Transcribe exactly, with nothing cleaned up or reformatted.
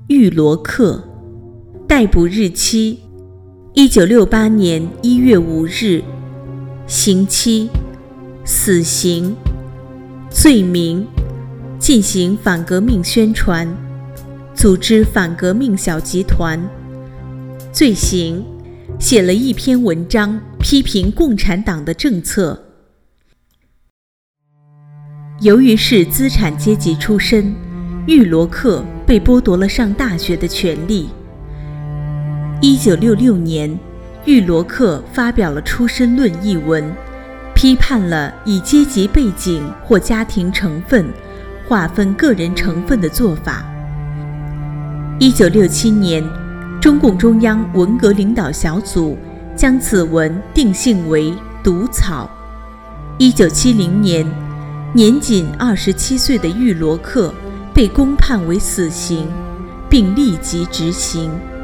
玉罗克，逮捕日期一九六八年一月五日，刑期死刑，罪名进行反革命宣传，组织反革命小集团，罪行写了一篇文章批评共产党的政策。由于是资产阶级出身，玉罗克被剥夺了上大学的权利。一九六六年，玉罗克发表了《出身论》一文，批判了以阶级背景或家庭成分划分个人成分的做法。一九六七年，中共中央文革领导小组将此文定性为毒草。一九七零年，年仅二十七岁的玉罗克被公判为死刑，并立即执行。